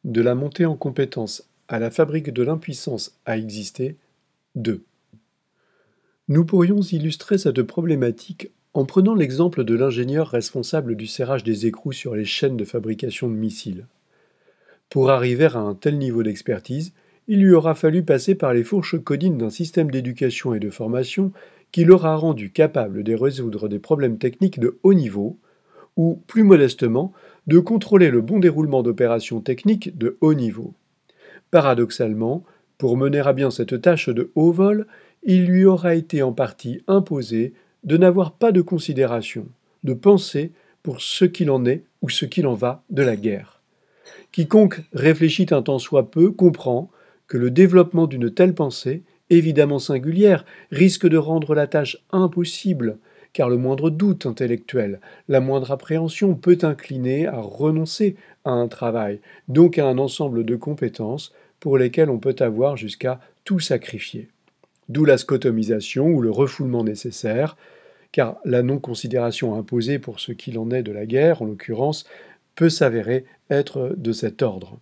De la montée en compétence à la fabrique de l'impuissance à exister, 2. Nous pourrions illustrer cette problématique en prenant l'exemple de l'ingénieur responsable du serrage des écrous sur les chaînes de fabrication de missiles. Pour arriver à un tel niveau d'expertise, il lui aura fallu passer par les fourches codines d'un système d'éducation et de formation qui l'aura rendu capable de résoudre des problèmes techniques de haut niveau, ou, plus modestement, de contrôler le bon déroulement d'opérations techniques de haut niveau. Paradoxalement, pour mener à bien cette tâche de haut vol, il lui aura été en partie imposé de n'avoir pas de considération, de pensée pour ce qu'il en est ou ce qu'il en va de la guerre. Quiconque réfléchit un tant soit peu comprend que le développement d'une telle pensée, évidemment singulière, risque de rendre la tâche impossible, car le moindre doute intellectuel, la moindre appréhension peut incliner à renoncer à un travail, donc à un ensemble de compétences pour lesquelles on peut avoir jusqu'à tout sacrifier. D'où la scotomisation ou le refoulement nécessaire, car la non-considération imposée pour ce qu'il en est de la guerre, en l'occurrence, peut s'avérer être de cet ordre.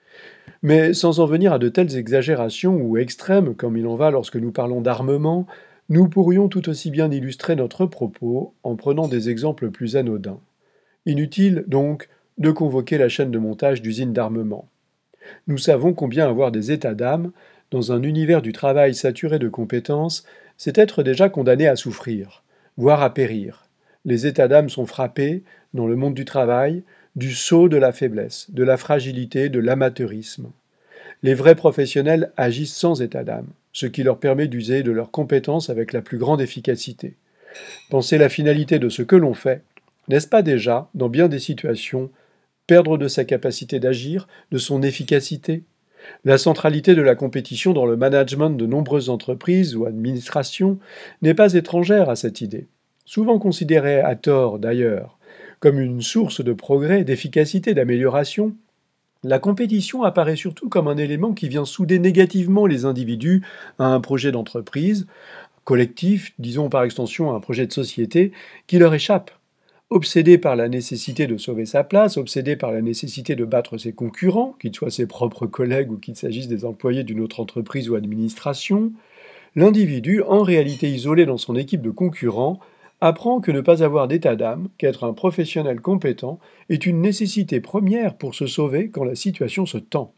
Mais sans en venir à de telles exagérations ou extrêmes, comme il en va lorsque nous parlons d'armement, nous pourrions tout aussi bien illustrer notre propos en prenant des exemples plus anodins. Inutile, donc, de convoquer la chaîne de montage d'usines d'armement. Nous savons combien avoir des états d'âme, dans un univers du travail saturé de compétences, c'est être déjà condamné à souffrir, voire à périr. Les états d'âme sont frappés, dans le monde du travail, du sceau de la faiblesse, de la fragilité, de l'amateurisme. Les vrais professionnels agissent sans état d'âme, ce qui leur permet d'user de leurs compétences avec la plus grande efficacité. Penser la finalité de ce que l'on fait, n'est-ce pas déjà, dans bien des situations, perdre de sa capacité d'agir, de son efficacité? La centralité de la compétition dans le management de nombreuses entreprises ou administrations n'est pas étrangère à cette idée, souvent considérée à tort d'ailleurs, comme une source de progrès, d'efficacité, d'amélioration. La compétition apparaît surtout comme un élément qui vient souder négativement les individus à un projet d'entreprise, collectif, disons par extension à un projet de société, qui leur échappe. Obsédé par la nécessité de sauver sa place, obsédé par la nécessité de battre ses concurrents, qu'ils soient ses propres collègues ou qu'il s'agisse des employés d'une autre entreprise ou administration, l'individu, en réalité isolé dans son équipe de concurrents, apprend que ne pas avoir d'état d'âme, qu'être un professionnel compétent, est une nécessité première pour se sauver quand la situation se tend.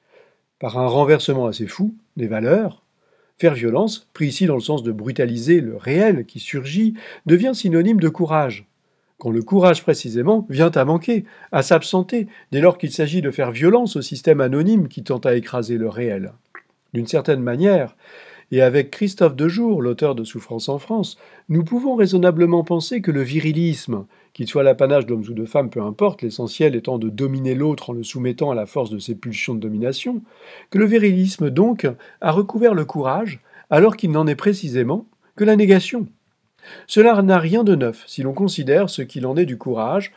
Par un renversement assez fou des valeurs, faire violence, pris ici dans le sens de brutaliser le réel qui surgit, devient synonyme de courage. Quand le courage précisément vient à manquer, à s'absenter, dès lors qu'il s'agit de faire violence au système anonyme qui tente à écraser le réel. D'une certaine manière, et avec Christophe Dejour, l'auteur de Souffrance en France, nous pouvons raisonnablement penser que le virilisme, qu'il soit l'apanage d'hommes ou de femmes, peu importe, l'essentiel étant de dominer l'autre en le soumettant à la force de ses pulsions de domination, que le virilisme, donc, a recouvert le courage, alors qu'il n'en est précisément que la négation. Cela n'a rien de neuf si l'on considère ce qu'il en est du courage,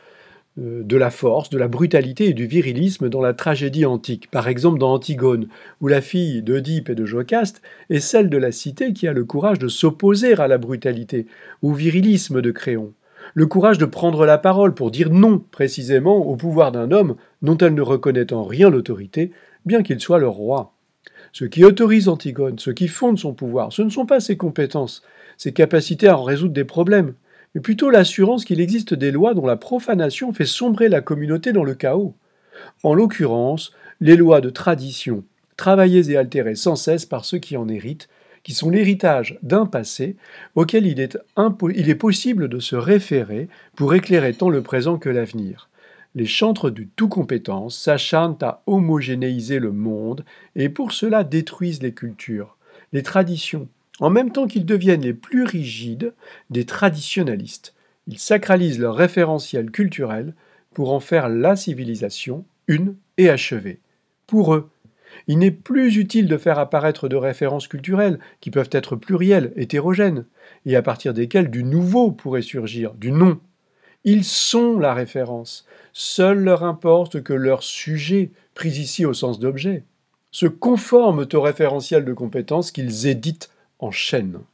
de la force, de la brutalité et du virilisme dans la tragédie antique, par exemple dans Antigone, où la fille d'Œdipe et de Jocaste est celle de la cité qui a le courage de s'opposer à la brutalité, au virilisme de Créon, le courage de prendre la parole pour dire non précisément au pouvoir d'un homme dont elle ne reconnaît en rien l'autorité, bien qu'il soit le roi. Ce qui autorise Antigone, ce qui fonde son pouvoir, ce ne sont pas ses compétences, ses capacités à en résoudre des problèmes, mais plutôt l'assurance qu'il existe des lois dont la profanation fait sombrer la communauté dans le chaos. En l'occurrence, les lois de tradition, travaillées et altérées sans cesse par ceux qui en héritent, qui sont l'héritage d'un passé auquel il est possible de se référer pour éclairer tant le présent que l'avenir. Les chantres du tout-compétence s'acharnent à homogénéiser le monde et pour cela détruisent les cultures, les traditions, en même temps qu'ils deviennent les plus rigides des traditionalistes. Ils sacralisent leur référentiel culturel pour en faire la civilisation, une et achevée. Pour eux, il n'est plus utile de faire apparaître de références culturelles qui peuvent être plurielles, hétérogènes, et à partir desquelles du nouveau pourrait surgir, du non. Ils sont la référence. Seul leur importe que leur sujet, pris ici au sens d'objet, se conforment au référentiel de compétences qu'ils éditent en chaîne.